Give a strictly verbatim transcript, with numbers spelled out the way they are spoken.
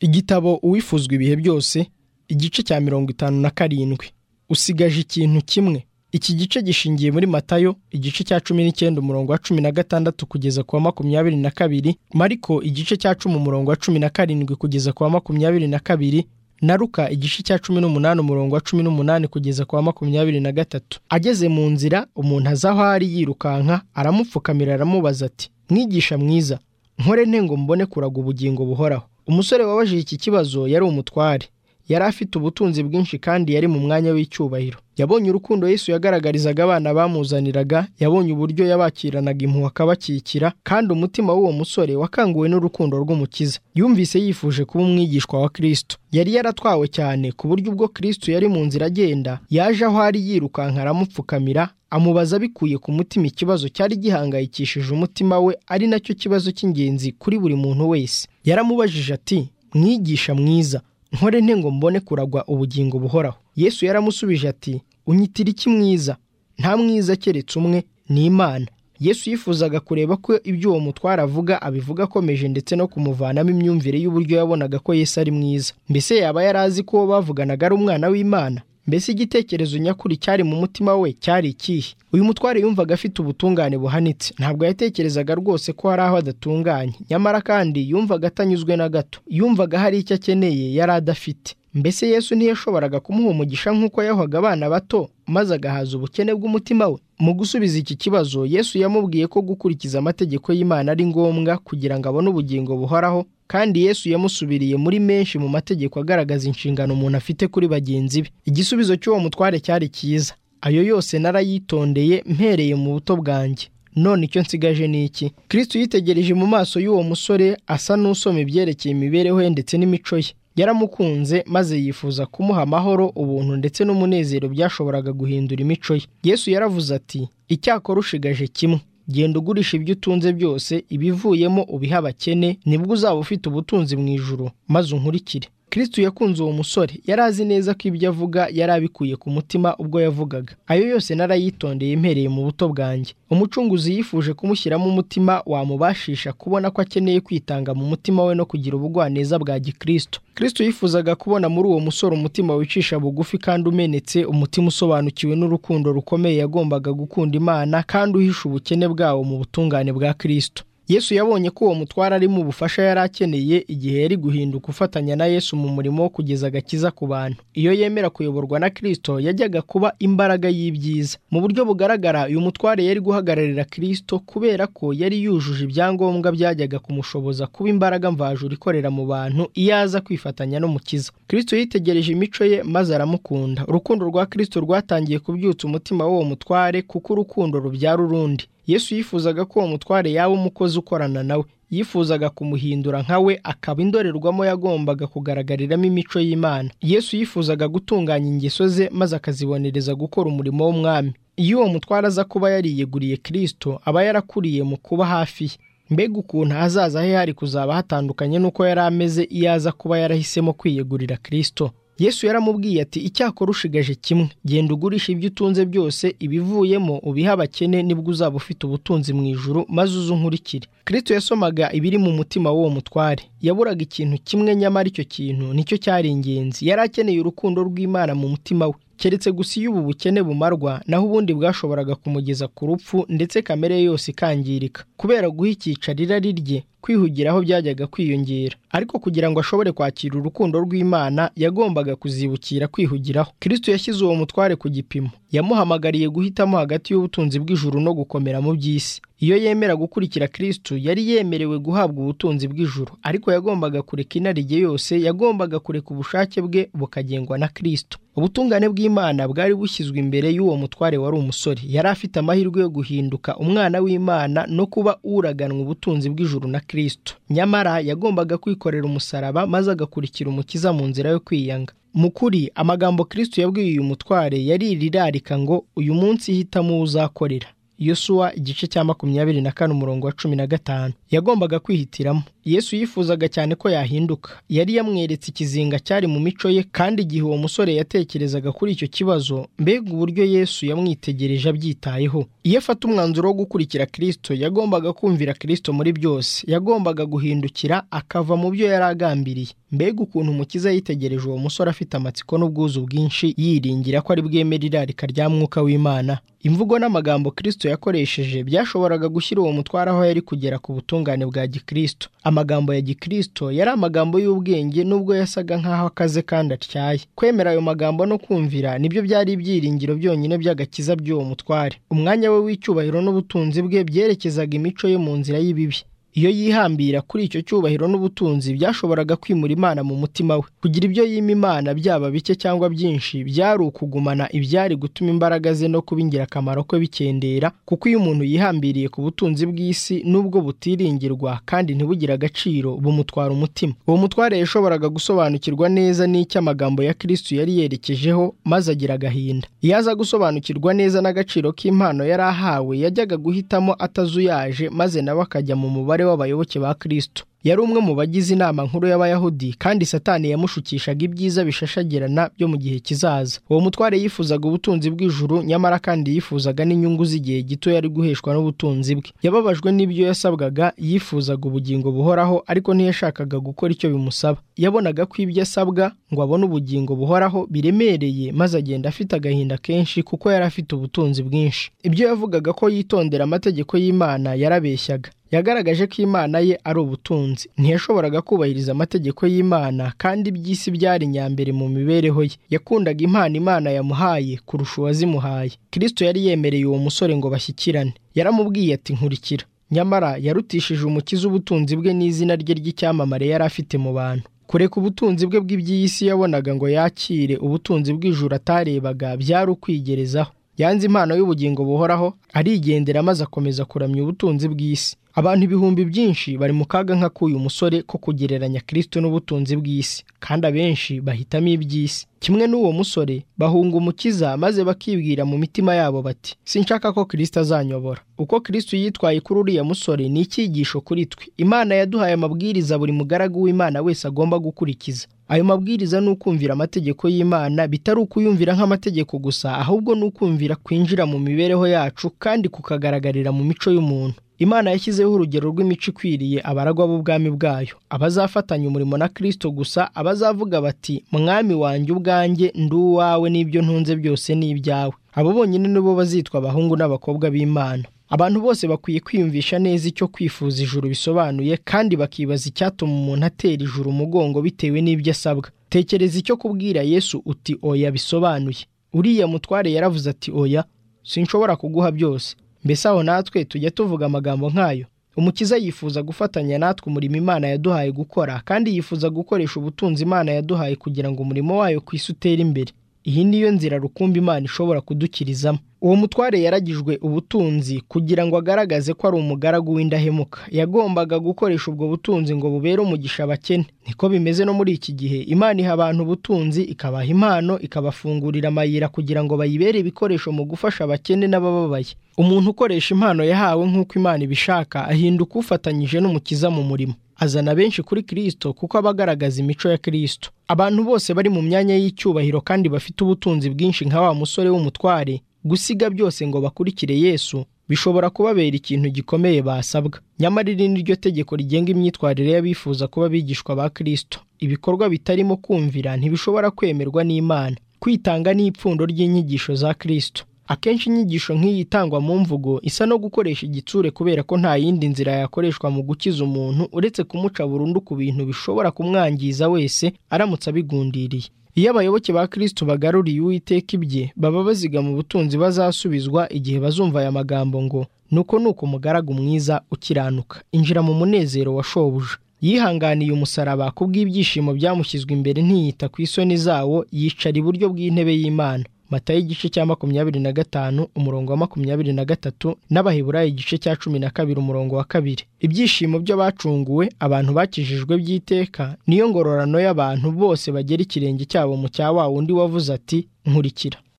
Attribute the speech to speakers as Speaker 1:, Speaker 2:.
Speaker 1: Igitabo uwifuzwa ibihe byose, igice cya mirongo itanu na karindwi. Usigaje ikintu kimwe. Iki gice gishingiye muri Matayo, igice cya cumi n'icyenda umurongo wa cumi na gatandatu kugeza ku wa makumyabiri na kabiri, Mariko igice cya cumi umurongo wa cumi na karindwi kugeza ku wa makumyabiri na kabiri, na Luka igice cya cumi n'umunani umurongo wa cumi n'umunani kugeza ku wa makumyabiri na gatatu. Ageze mu nzira, umuntu aza aho ari yirukanka, aramupfukamira aramubaza ati: "Mwigisha mwiza, nkore nte ngo mbone kuraga ubugingo buhoraho?" Umusore wabajije iki kibazo yari umutware. Yari afite ubutunzi bwinshi kandi yari mu mwanya w'icyubahiro. Yabonye urukundo Yesu yagaragarizaga abana bamuzaniraga, yabonye uburyo yabakiranaga impuhwe akabakikira, kandi umutima w'uwo musore wakanguwe n'urukundo rw'Umukiza. Yumvise yifuje kuba umwigishwa wa Kristo. Yari yaratwawe cyane ku buryo ubwo Kristo yari mu nzira agenda, yaje aho ari yirukanka aramupfukamira, amubaza bikuye ku mutima ikibazo cyari gihangayikishije umutima we, ari nacyo kibazo cy'ingenzi kuri buri muntu wese. Yaramubajije ati: "Mwigisha mwiza, nkore nte ngo mbone kuragwa ubugingo buhoraho?" Yesu yaramusubije ati: "Unyitira iki mwiza? Nta mwiza keretse umwe, ni Imana." Yesu yifuzaga kureba ko ibyo uwo mutware avuga abivuga akomeje, ndetse no kumuvanamo imyumvire y'uburyo yabonaga ko Yesu ari mwiza. Mbese yaba yari azi ko bavuganaga ari umwana w'Imana? Mbese igitekerezo nyakuri cyari mu mutima we cyari ikihe? Uyu mutware yumvaga afite ubutungane buhanitse. Ntabwo yatekerezaga rwose ko hari aho adatunganye, nyamara kandi yumvaga atanyuzwe na gato. Yumvaga hari icyo akeneye yari adafite. Mbese Yesu ntiyashoboraga kumuha umugisha nk'uko yahaga abana bato, maze agahaza ubukene bw'umutima we? Mu gusubiza iki kibazo, Yesu yamubwiye ko gukurikiza amategeko y'Imana ari ngombwa kugira ngo abone ubugingo buhoraho, kandi Yesu yamusubiriye muri menshi mu mategeko agaragaza inshingano umuntu afite kuri bagenzi be. Igisubizo cy'uwo mutware cyari cyiza: "Ayo yose narayitondeye mpereye mu buto bwanjye. None icyo nsigaje ni iki?" Kristo yitegereje mu maso y'uwo musore, asa n'usoma ibyerekeye imibereho ye ndetse n'imico ye. Yaramukunze maze yifuza kumuha amahoro, ubuntu ndetse n'umunezero byashoboraga guhindura imico ye. Yesu yaravuze ati: "Icyakora ushigaje kimwe. Genda ugurisha ibyo utunze byose, ibivuyemo ubihe abakene, nibwo uzaba ufite ubutunzi mu ijuru, maze unkurikire." Kristo yakunze uwo musore. Yari azi neza ko ibyo avuga yari abikuye ku mutima ubwo yavugaga: "Ayo yose narayitondeye mpereye mu buto bwanjye." Umucunguzi yifuje kumushyiramo umutima wamubashisha kubona ko akeneye kwitanga mu mutima we no kugira ubugwaneza bwa gikristo. Kristo yifuzaga kubona muri uwo musore umutima wicisha bugufi kandi umenetse, umutima usobanukiwe n'urukundo rukomeye yagombaga gukunda Imana kandi uhisha ubukene bwawo mu butungane bwa Kristo. Yesu yabonye ko uwo mutware ari mu bufasha yari akeneye igihe yari guhinduka ufatanya na Yesu mu murimo wo kugeza agakiza ku bantu. Iyo yemera kuyoborwa na Kristo, yajyaga kuba imbaraga y'ibyiza. Mu buryo bugaragara, uyu mutware yari guhagararira Kristo kubera ko yari yujuje ibyangombwa byajyaga kumushoboza kuba imbaraga mvajuru ikorera mu bantu iyo aza kwifatanya n'Umukiza. Kristo yitegereje imico ye maze aramukunda. Urukundo rwa Kristo rwatangiye kubyutsa umutima w'uwo mutware, kuko urukundo rubyara urundi. Yesu yifuzaga ko uwo mutware yaba umukozi ukorana nawe. Yifuzaga kumuhindura nka we, akaba indorerwamo yagombaga kugaragariramo imico y'Imana. Yesu yifuzaga gutunganya ingeso ze maze akazibonereza gukora umurimo w'umwami. Iyo uwo mutware aza kuba yariyeguriye Kristo, aba yarakuriye mu kuba hafi ye. Mbega ukuntu ahazaza he hari kuzaba hatandukanye n'uko yari ameze iyo aza kuba yarahisemo kwiyegurira Kristo. Yesu yaramubwiye ati: "Icyakora ushigaje kimwe. Genda ugurisha ibyo utunze byose, ibivuyemo ubihe abakene, nibwo uzaba ufite ubutunzi mu ijuru, maze uze unkurikire." Kristo yasomaga ibiri mu mutima w'uwo mutware. Yaburaga ikintu kimwe, nyamara icyo kintu nicyo cyari ingenzi. Yari akeneye urukundo rw'Imana mu mutima we. Keretse gusa iyo ubu bukene bumarwa, naho ubundi bwashoboraga kumugeza ku rupfu, ndetse kamere ye yose ikangirika. Kubera guha icyicaro irari rye, kwihugiraho byajyaga kwiyongera. Ariko kugira ngo ashobore kwakira urukundo rw'Imana, yagombaga kuzibukira kwihugiraho. Kristo yashyize uwo mutware ku gipimo. Yamuhamagariye guhitamo hagati y'ubutunzi bw'ijuru no gukomera mu by'isi. Iyo yemera gukurikira Kristo, yari yemerewe guhabwa ubutunzi bw'ijuru, ariko yagombaga kureka inarijye yose, yagombaga kureka ubushake bwe bukagengwa na Kristo. Ubutungane bw'Imana bwari bushyizwe imbere y'uwo mutware wari umusore. Yari afite amahirwe yo guhinduka umwana w'Imana no kuba uraganwa ubutunzi bw'ijuru na Kristo. Nyamara yagombaga kwikorera umusaraba maze agakurikira Umukiza mu nzira yo kwiyanga. Mu kuri, amagambo Kristo yabwiye uyu mutware yari irirarika ngo: "Uyu munsi hitamo uwo uzakorera." Yosuwa igice cya makumyabiri na kane umurongo wa cumi na gatanu. Yagombaga kwihitiramo. Yesu yifuzaga cyane ko yahinduka. Yari yamweretse ikizinga cyari mu mico ye, kandi igihe uwo musore yatekerezaga kuri icyo kibazo, mbega uburyo Yesu yamwitegereje abyitayeho. Iyo afata umwanzuro wo gukurikira Kristo, yagombaga kumvira Kristo muri byose. Yagombaga guhindukira akava mu byo yari agambiriye. Mbega ukuntu Umukiza yitegereje uwo musore afite amatsiko n'ubwuzu bwinshi, yiringira ko ari bwemere irarika rya Mwuka w'Imana. Imvugo n'amagambo Kristo yakoresheje byashoboraga gushyira uwo mutware aho yari kugera ku butungane bwa Gikristo. Amagambo ya Gikristo yari amagambo y'ubwenge, nubwo yasaga nk'aho akaze kandi atyaye. Kwemera ayo magambo no kumvira nibyo byari ibyiringiro byonyine by'agakiza by'uwo mutware. Umwanya we w'icyubahiro n'ubutunzi bwe byerekezaga imico ye mu nzira y'ibibi. Iyo yihambira kuri icyo cyubahiro n'ubutunzi, byashoboraga kwimura Imana mu mutima we. Kugira ibyo yima Imana, byaba bike cyangwa byinshi, byari ukugumana ibyari gutuma imbaraga ze no kuba ingirakamaro kwe bikendera, kuko iyo umuntu yihambiriye ku butunzi bw'isi, nubwo butiringirwa kandi ntibugire agaciro, bumutwara umutima. Uwo mutware yashoboraga gusobanukirwa neza n'icyo amagambo ya Kristo yari yerekejeho, maze agira agahinda. Iyo aza gusobanukirwa neza n'agaciro k'impano yari ahawe, yajyaga guhitamo atazuyaje, maze nawe akajya mu mubare w'abayoboke ba Kristo. Yari umwe mu bagize inama nkuru y'Abayahudi, kandi Satani yamushukishaga ibyiza bishashagirana byo mu gihe kizaza. Uwo mutware yifuzaga ubutunzi bw'ijuru, nyamara kandi yifuzaga n'inyungu z'igihe gito yari guheshwa n'ubutunzi bwe. Yababajwe n'ibyo yasabwaga, yifuzaga ubugingo buhoraho, ariko ntiyashakaga gukora icyo bimusaba. Yabonaga ko ibyo asabwa ngo abone ubugingo buhoraho biremereye, maze agenda afite agahinda kenshi kuko yari afite ubutunzi bwinshi. Ibyo yavugaga ko yitondera amategeko y'Imana yarabeshyaga. Yagaragaje ko Imana ye ari ubutunzi. Ntiyashoboraga kubahiriza amategeko y'Imana, kandi iby'isi byari nyambere mu mibereho ye. Yakundaga impano Imana yamuhaye kurusha uwazimuhaye. Kristo yari yemereye uwo musore ngo bashyikirane. Yaramubwiye ati nkurikira. Nyamara yarutishije Umukiza ubutunzi bwe n'izina rye ry'icyamamare yari afite mu bantu. Kureka ubutunzi bwe bw'iby'isi yabonaga ngo yakire ubutunzi bw'ijuru atarebaga, byari ukwigerezaho. Yanze impano y'ubugingo buhoraho, arigendera maze akomeza kuramya ubutunzi bw'isi. Abantu ibihumbi byinshi bari mu kaga nka k'uyu musore ko kugereranya Kristo n'ubutunzi bw'isi, kandi abenshi bahitamo iby'isi. Kimwe n'uwo musore, bahunga Umukiza maze bakibwira mu mitima yabo bati, sinshaka ko Kristo azanyobora. Uko Kristo yitwaye kuri uriya musore ni icyigisho kuri twe. Imana yaduhaye amabwiriza buri mugaragu w'Imana wese agomba gukurikiza. Ayo mabwiriza ni ukumvira amategeko y'Imana, bitari ukuyumvira nk'amategeko gusa, ahubwo ni ukumvira kwinjira mu mibereho yacu kandi kukagaragarira mu mico y'umuntu. Imana yashyizeho urugero rw'imico ikwiriye abaragwa b'ubwami bwayo, abazafatanya umurimo na Kristo gusa, abazavuga bati mwami wanjye ubwanjye ndi uwawe n'ibyo ntunze byose ni ibyawe. Abo bonyine nibo bazitwa abahungu n'abakobwa b'Imana. Abantu bose bakwiye kwiyumvisha neza icyo kwifuza ijuru bisobanuye, kandi bakibaza icyatuma umuntu atera ijuru umugongo bitewe n'ibyo asabwa. Tekereza icyo kubwira Yesu uti oya bisobanuye. Uriya mutware yaravuze ati oya, sinshobora kuguha byose. Mbese aho natwe tujya tuvuga amagambo nk'ayo? Umukiza yifuza gufatanya natwe umurimo Imana yaduhaye gukora, kandi yifuza gukoresha ubutunzi Imana yaduhaye kugira ngo umurimo wayo ku isi utere imbere. Iyi niyo nzira rukumbi Imana ishobora kudukirizamo. Uwo mutware yaragijwe ubutunzi kugira ngo agaragaze ko ari umugaragu w'indahemuka. Yagombaga gukoresha ubwo butunzi ngo bubere umugisha abakene. Niko bimeze no muri iki gihe. Imana iha abantu ubutunzi, ikabaha impano, ikabafungurira amayira kugira ngo bayibere ibikoresho mu gufasha abakene n'abababaye. Umuntu ukoresha impano yahawe nk'uko Imana ibishaka ahinduka ufatanyije n'Umukiza mu murimo. Azana benshi kuri Kristo kuko abagaragaza imico ya Kristo. Abantu bose bari mu myanya y'icyubahiro kandi bafite ubutunzi bwinshi nka wa musore w'umutware, gusiga byose ngo bakurikire Yesu bishobora kubabera ikintu gikomeye basabwa. Nyamara iri ni ryo tegeko rigenga imyitwarire y'abifuza kuba abigishwa ba Kristo. Ibikorwa bitarimo kumvira ntibishobora kwemerwa n'Imana. Kwitanga ni ipfundo ry'inyigisho za Kristo. Akenshi inyigisho nk'iyi itangwa mu mvugo isa no gukoresha igitsure, kubera ko nta yindi nzira yakoreshwa mu gukiza umuntu uretse kumuca burundu ku bintu bishobora kumwangiza wese aramutse abigundiriye. Iyo abayoboke ba Kristo bagaruriye Uwiteka ibye, baba baziga mu butunzi bazasubizwa igihe bazumva aya magambo ngo nuko nuko umugaragu mwiza ukiranuka, injira mu munezero wa shobuja. Yihanganiye umusaraba kubw'ibyishimo byamushyizwe imbere, ntiyita ku isoni zawo, yicara iburyo bw'intebe y'Imana. Matayo igice cya makumyabiri na gatanu umurongo wa makumyabiri na gatatu, n'Abaheburayo igice cya cumi na kabiri umurongo wa kabiri. Ibyishimo by'abacunguwe, abantu bakijijwe by'iteka, niyo ngororano y'abantu bose bagera ikirenge cyabo mu cya wa wundi wavuze ati nkurikira.